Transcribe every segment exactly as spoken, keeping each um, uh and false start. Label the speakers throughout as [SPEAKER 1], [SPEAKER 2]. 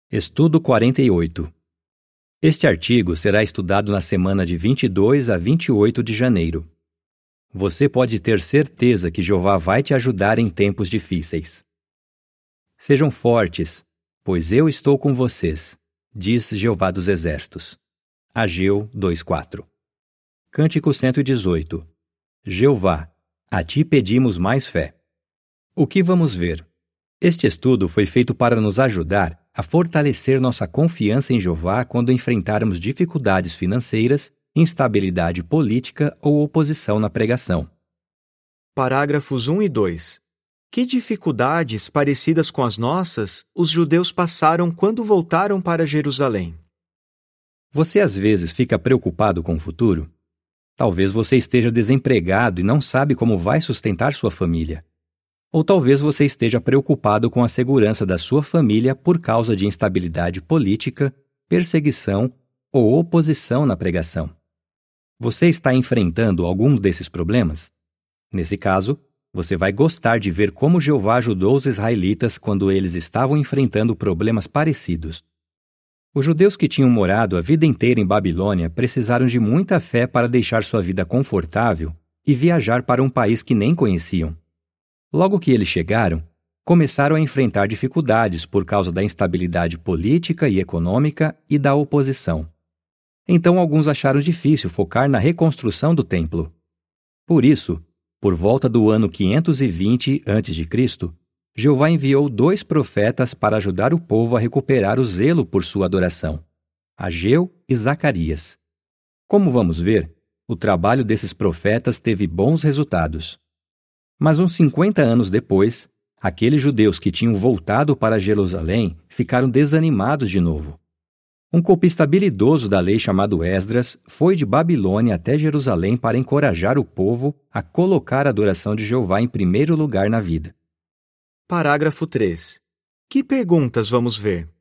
[SPEAKER 1] Estudo quarenta e oito. Este artigo será estudado na semana de vinte e dois a vinte e oito de janeiro. Você pode ter certeza que Jeová vai te ajudar em tempos difíceis. Sejam fortes, pois eu estou com vocês, diz Jeová dos Exércitos. Ageu dois quatro. Cântico cento e dezoito. Jeová, a ti pedimos mais fé. O que vamos ver? Este estudo foi feito para nos ajudar a fortalecer nossa confiança em Jeová quando enfrentarmos dificuldades financeiras, instabilidade política ou oposição na pregação.
[SPEAKER 2] Parágrafos um e dois. Que dificuldades parecidas com as nossas os judeus passaram quando voltaram para Jerusalém?
[SPEAKER 1] Você às vezes fica preocupado com o futuro? Talvez você esteja desempregado e não sabe como vai sustentar sua família. Ou talvez você esteja preocupado com a segurança da sua família por causa de instabilidade política, perseguição ou oposição na pregação. Você está enfrentando algum desses problemas? Nesse caso, você vai gostar de ver como Jeová ajudou os israelitas quando eles estavam enfrentando problemas parecidos. Os judeus que tinham morado a vida inteira em Babilônia precisaram de muita fé para deixar sua vida confortável e viajar para um país que nem conheciam. Logo que eles chegaram, começaram a enfrentar dificuldades por causa da instabilidade política e econômica e da oposição. Então alguns acharam difícil focar na reconstrução do templo. Por isso, por volta do ano quinhentos e vinte antes de Cristo, Jeová enviou dois profetas para ajudar o povo a recuperar o zelo por sua adoração: Ageu e Zacarias. Como vamos ver, o trabalho desses profetas teve bons resultados. Mas uns cinquenta anos depois, aqueles judeus que tinham voltado para Jerusalém ficaram desanimados de novo. Um copista habilidoso da lei chamado Esdras foi de Babilônia até Jerusalém para encorajar o povo a colocar a adoração de Jeová em primeiro lugar na vida.
[SPEAKER 2] Parágrafo três. Que perguntas vamos ver?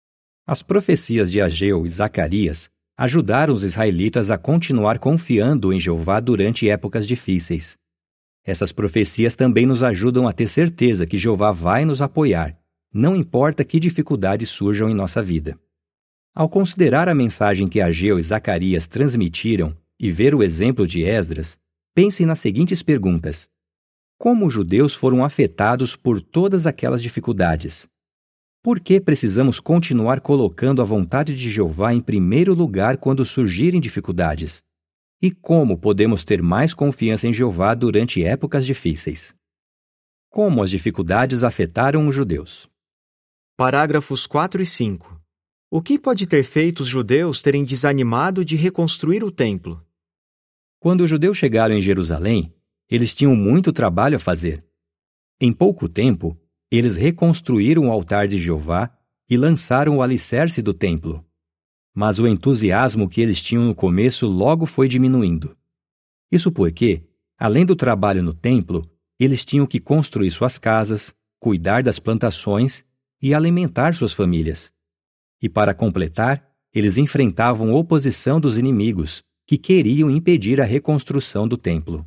[SPEAKER 1] As profecias de Ageu e Zacarias ajudaram os israelitas a continuar confiando em Jeová durante épocas difíceis. Essas profecias também nos ajudam a ter certeza que Jeová vai nos apoiar, não importa que dificuldades surjam em nossa vida. Ao considerar a mensagem que Ageu e Zacarias transmitiram e ver o exemplo de Esdras, pense nas seguintes perguntas. Como os judeus foram afetados por todas aquelas dificuldades? Por que precisamos continuar colocando a vontade de Jeová em primeiro lugar quando surgirem dificuldades? E como podemos ter mais confiança em Jeová durante épocas difíceis? Como as dificuldades afetaram os judeus?
[SPEAKER 2] Parágrafos quatro e cinco. O que pode ter feito os judeus terem desanimado de reconstruir o templo?
[SPEAKER 1] Quando os judeus chegaram em Jerusalém, eles tinham muito trabalho a fazer. Em pouco tempo, eles reconstruíram o altar de Jeová e lançaram o alicerce do templo. Mas o entusiasmo que eles tinham no começo logo foi diminuindo. Isso porque, além do trabalho no templo, eles tinham que construir suas casas, cuidar das plantações e alimentar suas famílias. E para completar, eles enfrentavam oposição dos inimigos, que queriam impedir a reconstrução do templo.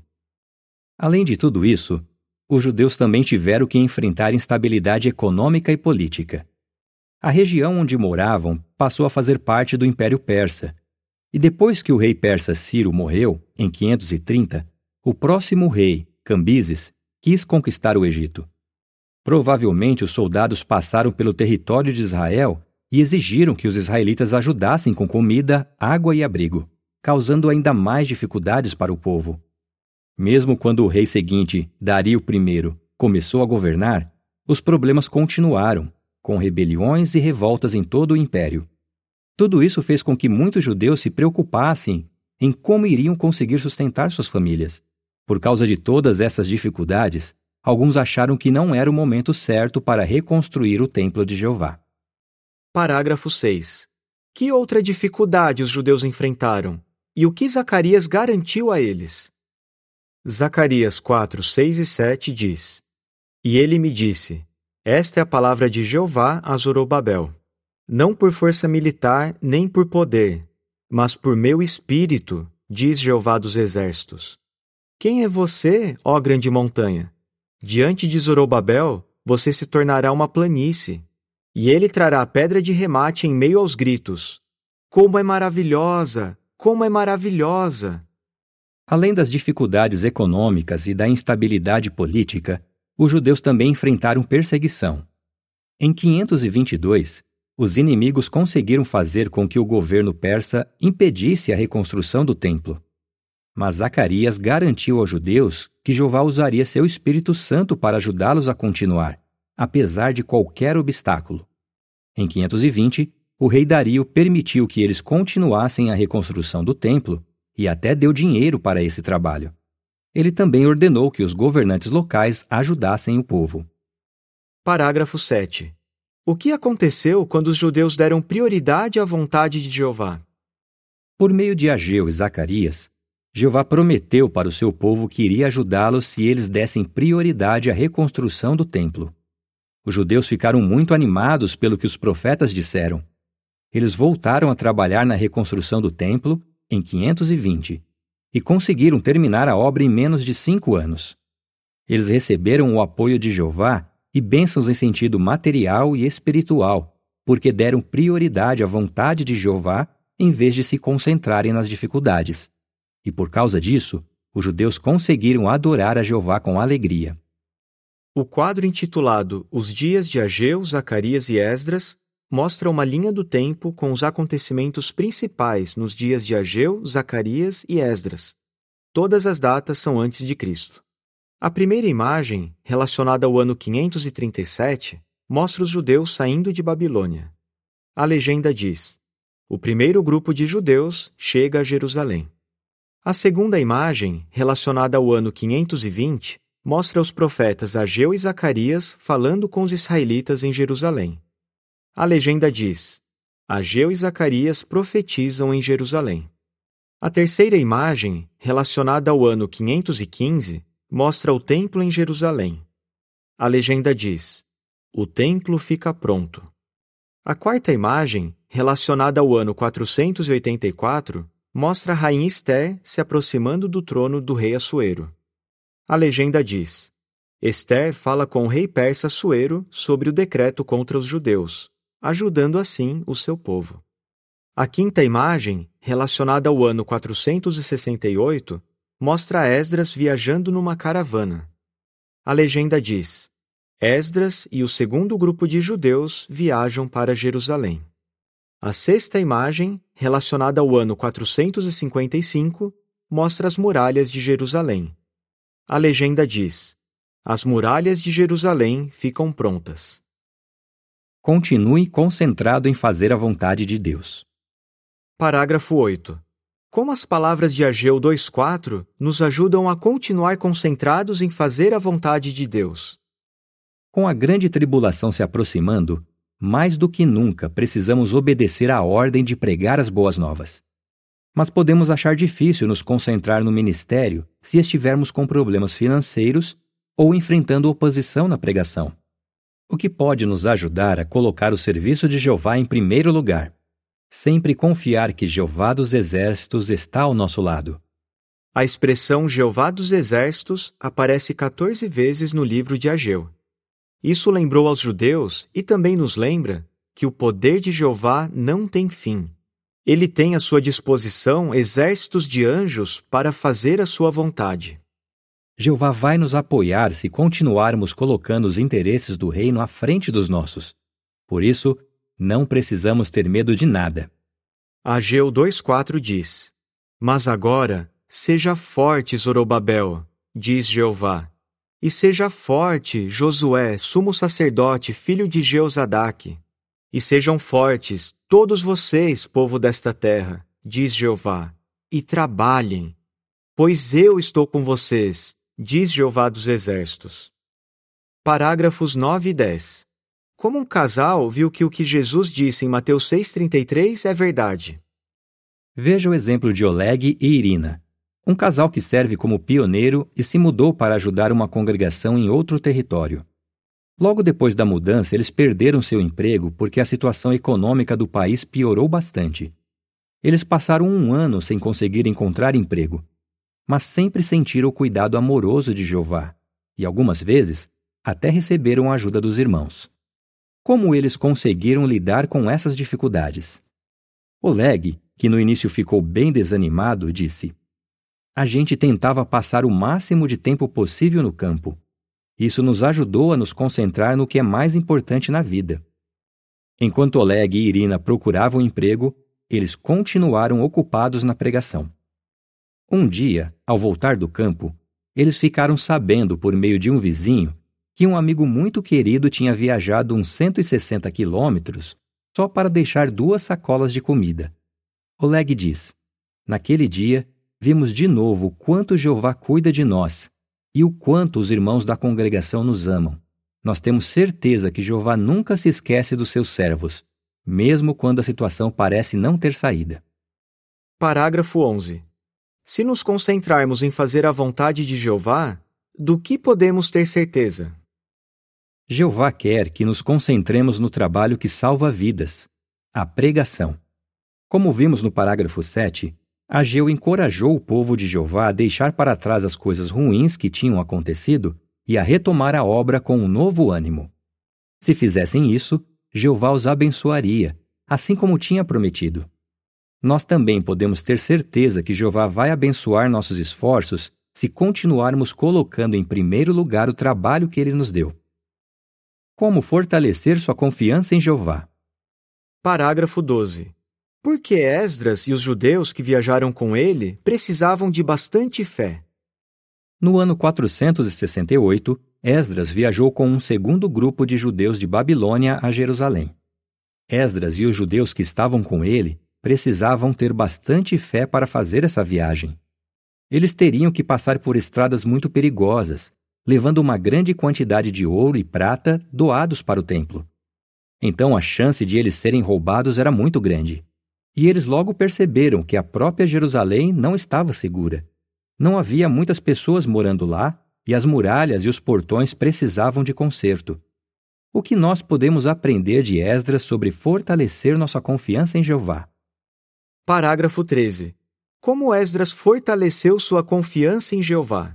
[SPEAKER 1] Além de tudo isso, os judeus também tiveram que enfrentar instabilidade econômica e política. A região onde moravam passou a fazer parte do Império Persa, e depois que o rei persa Ciro morreu, em quinhentos e trinta, o próximo rei, Cambises, quis conquistar o Egito. Provavelmente os soldados passaram pelo território de Israel e exigiram que os israelitas ajudassem com comida, água e abrigo, causando ainda mais dificuldades para o povo. Mesmo quando o rei seguinte, Dario I, começou a governar, os problemas continuaram, com rebeliões e revoltas em todo o império. Tudo isso fez com que muitos judeus se preocupassem em como iriam conseguir sustentar suas famílias. Por causa de todas essas dificuldades, alguns acharam que não era o momento certo para reconstruir o templo de Jeová.
[SPEAKER 2] Parágrafo seis. Que outra dificuldade os judeus enfrentaram? E o que Zacarias garantiu a eles? Zacarias quatro, seis e sete diz: E ele me disse: Esta é a palavra de Jeová a Zorobabel. Não por força militar, nem por poder, mas por meu espírito, diz Jeová dos Exércitos. Quem é você, ó grande montanha? Diante de Zorobabel, você se tornará uma planície. E ele trará a pedra de remate em meio aos gritos: Como é maravilhosa! Como é maravilhosa!
[SPEAKER 1] Além das dificuldades econômicas e da instabilidade política, os judeus também enfrentaram perseguição. Em quinhentos e vinte e dois, os inimigos conseguiram fazer com que o governo persa impedisse a reconstrução do templo. Mas Zacarias garantiu aos judeus que Jeová usaria seu Espírito Santo para ajudá-los a continuar, apesar de qualquer obstáculo. Em quinhentos e vinte, o rei Dario permitiu que eles continuassem a reconstrução do templo e até deu dinheiro para esse trabalho. Ele também ordenou que os governantes locais ajudassem o povo.
[SPEAKER 2] Parágrafo sete. O que aconteceu quando os judeus deram prioridade à vontade de Jeová?
[SPEAKER 1] Por meio de Ageu e Zacarias, Jeová prometeu para o seu povo que iria ajudá-los se eles dessem prioridade à reconstrução do templo. Os judeus ficaram muito animados pelo que os profetas disseram. Eles voltaram a trabalhar na reconstrução do templo em quinhentos e vinte e conseguiram terminar a obra em menos de cinco anos. Eles receberam o apoio de Jeová e bênçãos em sentido material e espiritual, porque deram prioridade à vontade de Jeová em vez de se concentrarem nas dificuldades. E por causa disso, os judeus conseguiram adorar a Jeová com alegria.
[SPEAKER 2] O quadro intitulado Os Dias de Ageu, Zacarias e Esdras mostra uma linha do tempo com os acontecimentos principais nos dias de Ageu, Zacarias e Esdras. Todas as datas são antes de Cristo. A primeira imagem, relacionada ao ano quinhentos e trinta e sete, mostra os judeus saindo de Babilônia. A legenda diz: o primeiro grupo de judeus chega a Jerusalém. A segunda imagem, relacionada ao ano quinhentos e vinte, mostra os profetas Ageu e Zacarias falando com os israelitas em Jerusalém. A legenda diz: Ageu e Zacarias profetizam em Jerusalém. A terceira imagem, relacionada ao ano quinhentos e quinze, mostra o templo em Jerusalém. A legenda diz: o templo fica pronto. A quarta imagem, relacionada ao ano quatrocentos e oitenta e quatro, mostra a rainha Ester se aproximando do trono do rei Assuero. A legenda diz: Ester fala com o rei persa Assuero sobre o decreto contra os judeus, ajudando assim o seu povo. A quinta imagem, relacionada ao ano quatrocentos e sessenta e oito, mostra Esdras viajando numa caravana. A legenda diz: Esdras e o segundo grupo de judeus viajam para Jerusalém. A sexta imagem, relacionada ao ano quatrocentos e cinquenta e cinco, mostra as muralhas de Jerusalém. A legenda diz: as muralhas de Jerusalém ficam prontas.
[SPEAKER 1] Continue concentrado em fazer a vontade de Deus.
[SPEAKER 2] Parágrafo oito. Como as palavras de Ageu dois quatro nos ajudam a continuar concentrados em fazer a vontade de Deus?
[SPEAKER 1] Com a grande tribulação se aproximando, mais do que nunca precisamos obedecer à ordem de pregar as boas novas. Mas podemos achar difícil nos concentrar no ministério se estivermos com problemas financeiros ou enfrentando oposição na pregação. O que pode nos ajudar a colocar o serviço de Jeová em primeiro lugar? Sempre confiar que Jeová dos Exércitos está ao nosso lado.
[SPEAKER 2] A expressão Jeová dos Exércitos aparece quatorze vezes no livro de Ageu. Isso lembrou aos judeus e também nos lembra que o poder de Jeová não tem fim. Ele tem à sua disposição exércitos de anjos para fazer a sua vontade.
[SPEAKER 1] Jeová vai nos apoiar se continuarmos colocando os interesses do reino à frente dos nossos. Por isso, não precisamos ter medo de nada.
[SPEAKER 2] Ageu dois quatro diz: Mas agora, seja forte, Zorobabel, diz Jeová, e seja forte, Josué, sumo sacerdote, filho de Jeozadaque. E sejam fortes, todos vocês, povo desta terra, diz Jeová, e trabalhem, pois eu estou com vocês, diz Jeová dos Exércitos. Parágrafos nove e dez. Como um casal viu que o que Jesus disse em Mateus seis trinta e três é verdade?
[SPEAKER 1] Veja o exemplo de Oleg e Irina, um casal que serve como pioneiro e se mudou para ajudar uma congregação em outro território. Logo depois da mudança, eles perderam seu emprego porque a situação econômica do país piorou bastante. Eles passaram um ano sem conseguir encontrar emprego, mas sempre sentiram o cuidado amoroso de Jeová e, algumas vezes, até receberam a ajuda dos irmãos. Como eles conseguiram lidar com essas dificuldades? Oleg, que no início ficou bem desanimado, disse: "A gente tentava passar o máximo de tempo possível no campo. Isso nos ajudou a nos concentrar no que é mais importante na vida." Enquanto Oleg e Irina procuravam emprego, eles continuaram ocupados na pregação. Um dia, ao voltar do campo, eles ficaram sabendo por meio de um vizinho que um amigo muito querido tinha viajado uns cento e sessenta quilômetros só para deixar duas sacolas de comida. Oleg diz: "Naquele dia, vimos de novo o quanto Jeová cuida de nós e o quanto os irmãos da congregação nos amam. Nós temos certeza que Jeová nunca se esquece dos seus servos, mesmo quando a situação parece não ter saída."
[SPEAKER 2] Parágrafo onze. Se nos concentrarmos em fazer a vontade de Jeová, do que podemos ter certeza?
[SPEAKER 1] Jeová quer que nos concentremos no trabalho que salva vidas, a pregação. Como vimos no parágrafo sete, Ageu encorajou o povo de Jeová a deixar para trás as coisas ruins que tinham acontecido e a retomar a obra com um novo ânimo. Se fizessem isso, Jeová os abençoaria, assim como tinha prometido. Nós também podemos ter certeza que Jeová vai abençoar nossos esforços se continuarmos colocando em primeiro lugar o trabalho que Ele nos deu. Como fortalecer sua confiança em Jeová?
[SPEAKER 2] Parágrafo doze. Por que Esdras e os judeus que viajaram com ele precisavam de bastante fé?
[SPEAKER 1] No ano quatrocentos e sessenta e oito, Esdras viajou com um segundo grupo de judeus de Babilônia a Jerusalém. Esdras e os judeus que estavam com ele precisavam ter bastante fé para fazer essa viagem. Eles teriam que passar por estradas muito perigosas, levando uma grande quantidade de ouro e prata doados para o templo. Então a chance de eles serem roubados era muito grande. E eles logo perceberam que a própria Jerusalém não estava segura. Não havia muitas pessoas morando lá e as muralhas e os portões precisavam de conserto. O que nós podemos aprender de Esdras sobre fortalecer nossa confiança em Jeová?
[SPEAKER 2] Parágrafo treze. Como Esdras fortaleceu sua confiança em Jeová?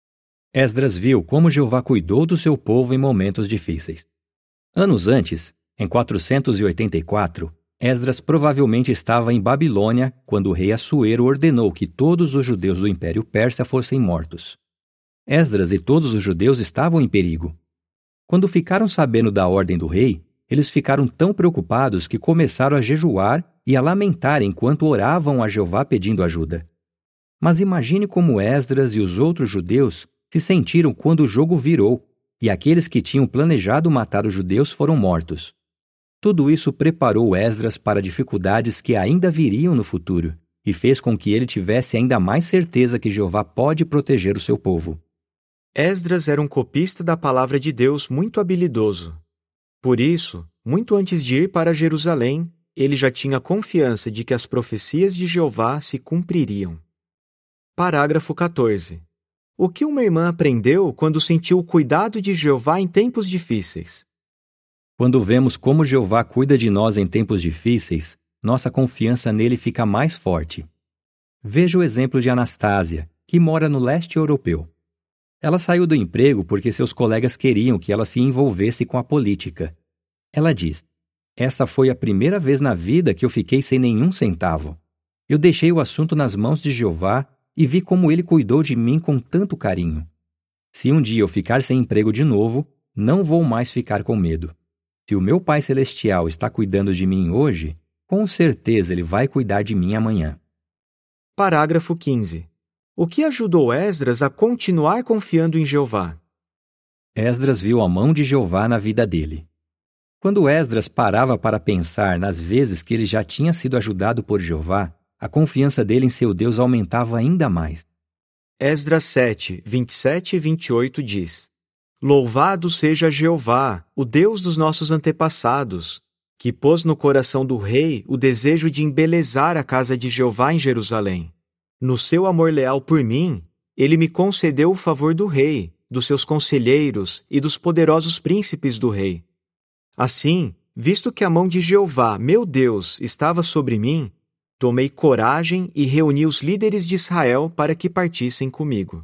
[SPEAKER 1] Esdras viu como Jeová cuidou do seu povo em momentos difíceis. Anos antes, em quatrocentos e oitenta e quatro, Esdras provavelmente estava em Babilônia quando o rei Assuero ordenou que todos os judeus do Império Persa fossem mortos. Esdras e todos os judeus estavam em perigo. Quando ficaram sabendo da ordem do rei, eles ficaram tão preocupados que começaram a jejuar e a lamentar enquanto oravam a Jeová pedindo ajuda. Mas imagine como Esdras e os outros judeus se sentiram quando o jogo virou e aqueles que tinham planejado matar os judeus foram mortos. Tudo isso preparou Esdras para dificuldades que ainda viriam no futuro e fez com que ele tivesse ainda mais certeza que Jeová pode proteger o seu povo.
[SPEAKER 2] Esdras era um copista da palavra de Deus muito habilidoso. Por isso, muito antes de ir para Jerusalém, ele já tinha confiança de que as profecias de Jeová se cumpririam. Parágrafo quatorze. O que uma irmã aprendeu quando sentiu o cuidado de Jeová em tempos difíceis?
[SPEAKER 1] Quando vemos como Jeová cuida de nós em tempos difíceis, nossa confiança nele fica mais forte. Veja o exemplo de Anastásia, que mora no leste europeu. Ela saiu do emprego porque seus colegas queriam que ela se envolvesse com a política. Ela diz: "Essa foi a primeira vez na vida que eu fiquei sem nenhum centavo. Eu deixei o assunto nas mãos de Jeová e vi como ele cuidou de mim com tanto carinho. Se um dia eu ficar sem emprego de novo, não vou mais ficar com medo. Se o meu Pai Celestial está cuidando de mim hoje, com certeza Ele vai cuidar de mim amanhã."
[SPEAKER 2] Parágrafo quinze. O que ajudou Esdras a continuar confiando em Jeová?
[SPEAKER 1] Esdras viu a mão de Jeová na vida dele. Quando Esdras parava para pensar nas vezes que ele já tinha sido ajudado por Jeová, a confiança dele em seu Deus aumentava ainda mais.
[SPEAKER 2] Esdras sete, vinte e sete e vinte e oito diz: Louvado seja Jeová, o Deus dos nossos antepassados, que pôs no coração do rei o desejo de embelezar a casa de Jeová em Jerusalém. No seu amor leal por mim, ele me concedeu o favor do rei, dos seus conselheiros e dos poderosos príncipes do rei. Assim, visto que a mão de Jeová, meu Deus, estava sobre mim, tomei coragem e reuni os líderes de Israel para que partissem comigo.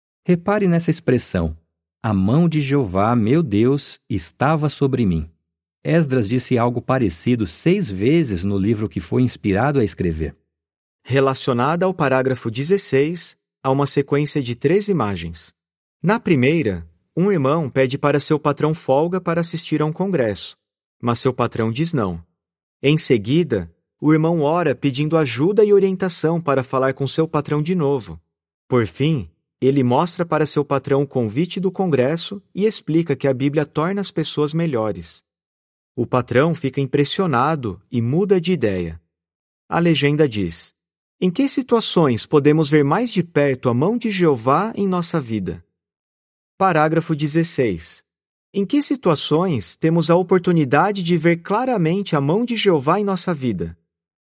[SPEAKER 1] Repare nessa expressão: a mão de Jeová, meu Deus, estava sobre mim. Esdras disse algo parecido seis vezes no livro que foi inspirado a escrever.
[SPEAKER 2] Relacionada ao parágrafo dezesseis, há uma sequência de três imagens. Na primeira, um irmão pede para seu patrão folga para assistir a um congresso, mas seu patrão diz não. Em seguida, o irmão ora pedindo ajuda e orientação para falar com seu patrão de novo. Por fim, ele mostra para seu patrão o convite do congresso e explica que a Bíblia torna as pessoas melhores. O patrão fica impressionado e muda de ideia. A legenda diz: em que situações podemos ver mais de perto a mão de Jeová em nossa vida? Parágrafo dezesseis. Em que situações temos a oportunidade de ver claramente a mão de Jeová em nossa vida?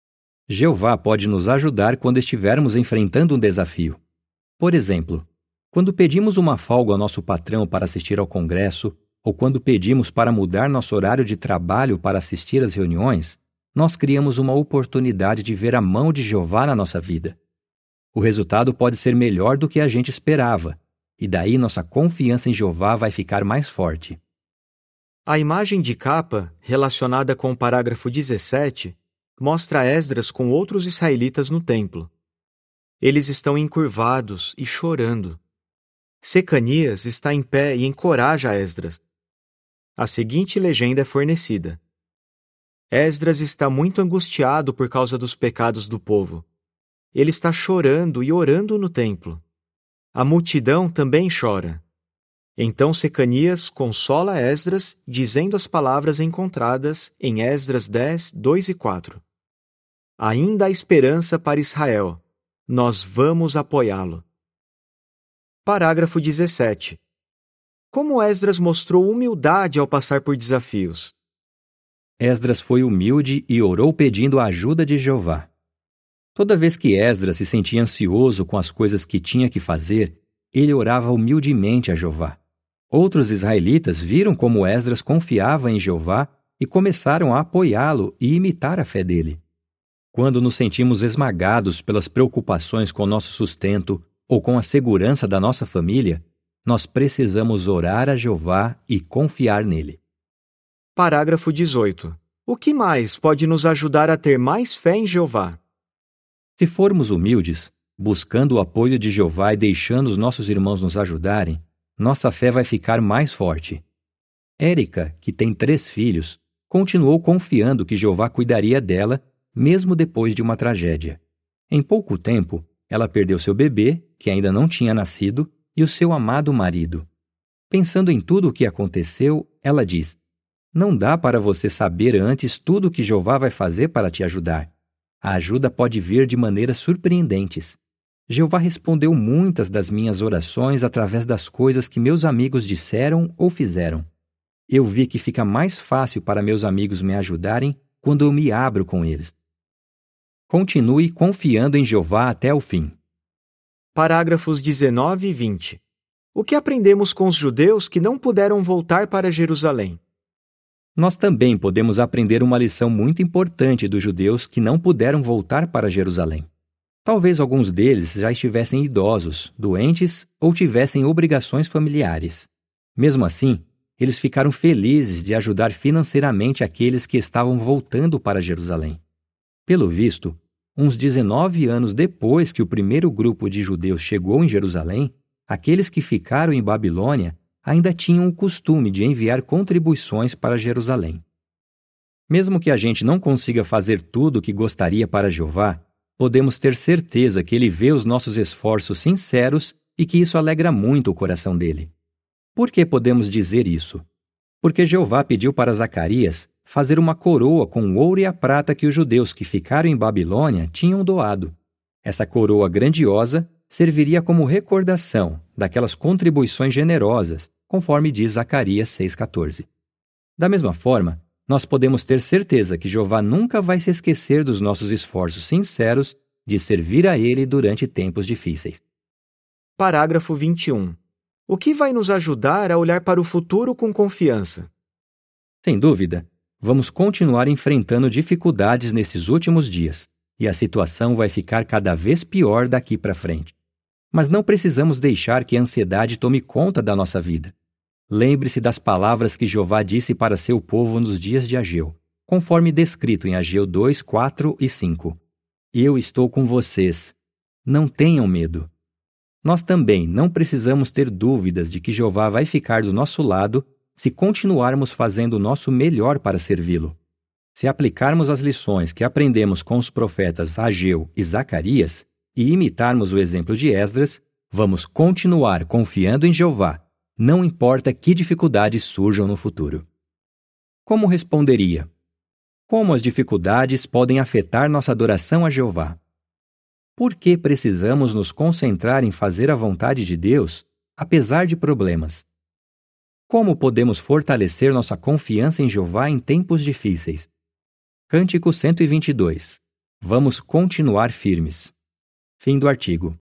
[SPEAKER 1] Jeová pode nos ajudar quando estivermos enfrentando um desafio. Por exemplo, quando pedimos uma folga ao nosso patrão para assistir ao congresso, ou quando pedimos para mudar nosso horário de trabalho para assistir às reuniões, nós criamos uma oportunidade de ver a mão de Jeová na nossa vida. O resultado pode ser melhor do que a gente esperava, e daí nossa confiança em Jeová vai ficar mais forte.
[SPEAKER 2] A imagem de capa, relacionada com o parágrafo dezessete, mostra Esdras com outros israelitas no templo. Eles estão encurvados e chorando. Secanias está em pé e encoraja Esdras. A seguinte legenda é fornecida: Esdras está muito angustiado por causa dos pecados do povo. Ele está chorando e orando no templo. A multidão também chora. Então Secanias consola Esdras, dizendo as palavras encontradas em Esdras dez, dois e quatro. Ainda há esperança para Israel. Nós vamos apoiá-lo. Parágrafo dezessete. Como Esdras mostrou humildade ao passar por desafios?
[SPEAKER 1] Esdras foi humilde e orou pedindo a ajuda de Jeová. Toda vez que Esdras se sentia ansioso com as coisas que tinha que fazer, ele orava humildemente a Jeová. Outros israelitas viram como Esdras confiava em Jeová e começaram a apoiá-lo e imitar a fé dele. Quando nos sentimos esmagados pelas preocupações com nosso sustento ou com a segurança da nossa família, nós precisamos orar a Jeová e confiar nele.
[SPEAKER 2] Parágrafo dezoito. O que mais pode nos ajudar a ter mais fé em Jeová?
[SPEAKER 1] Se formos humildes, buscando o apoio de Jeová e deixando os nossos irmãos nos ajudarem, nossa fé vai ficar mais forte. Érica, que tem três filhos, continuou confiando que Jeová cuidaria dela, mesmo depois de uma tragédia. Em pouco tempo, ela perdeu seu bebê, que ainda não tinha nascido, e o seu amado marido. Pensando em tudo o que aconteceu, ela diz: não dá para você saber antes tudo o que Jeová vai fazer para te ajudar. A ajuda pode vir de maneiras surpreendentes. Jeová respondeu muitas das minhas orações através das coisas que meus amigos disseram ou fizeram. Eu vi que fica mais fácil para meus amigos me ajudarem quando eu me abro com eles. Continue confiando em Jeová até o fim.
[SPEAKER 2] Parágrafos dezenove e vinte. O que aprendemos com os judeus que não puderam voltar para Jerusalém?
[SPEAKER 1] Nós também podemos aprender uma lição muito importante dos judeus que não puderam voltar para Jerusalém. Talvez alguns deles já estivessem idosos, doentes ou tivessem obrigações familiares. Mesmo assim, eles ficaram felizes de ajudar financeiramente aqueles que estavam voltando para Jerusalém. Pelo visto, uns dezenove anos depois que o primeiro grupo de judeus chegou em Jerusalém, aqueles que ficaram em Babilônia ainda tinham o costume de enviar contribuições para Jerusalém. Mesmo que a gente não consiga fazer tudo o que gostaria para Jeová, podemos ter certeza que Ele vê os nossos esforços sinceros e que isso alegra muito o coração dele. Por que podemos dizer isso? Porque Jeová pediu para Zacarias fazer uma coroa com o ouro e a prata que os judeus que ficaram em Babilônia tinham doado. Essa coroa grandiosa serviria como recordação daquelas contribuições generosas, conforme diz Zacarias seis, quatorze. Da mesma forma, nós podemos ter certeza que Jeová nunca vai se esquecer dos nossos esforços sinceros de servir a Ele durante tempos difíceis.
[SPEAKER 2] Parágrafo vinte e um. O que vai nos ajudar a olhar para o futuro com confiança?
[SPEAKER 1] Sem dúvida, vamos continuar enfrentando dificuldades nesses últimos dias, e a situação vai ficar cada vez pior daqui para frente. Mas não precisamos deixar que a ansiedade tome conta da nossa vida. Lembre-se das palavras que Jeová disse para seu povo nos dias de Ageu, conforme descrito em Ageu dois, quatro e cinco. Eu estou com vocês. Não tenham medo. Nós também não precisamos ter dúvidas de que Jeová vai ficar do nosso lado se continuarmos fazendo o nosso melhor para servi-lo. Se aplicarmos as lições que aprendemos com os profetas Ageu e Zacarias e imitarmos o exemplo de Esdras, vamos continuar confiando em Jeová, não importa que dificuldades surjam no futuro. Como responderia? Como as dificuldades podem afetar nossa adoração a Jeová? Por que precisamos nos concentrar em fazer a vontade de Deus, apesar de problemas? Como podemos fortalecer nossa confiança em Jeová em tempos difíceis? Cântico cento e vinte e dois. Vamos continuar firmes. Fim do artigo.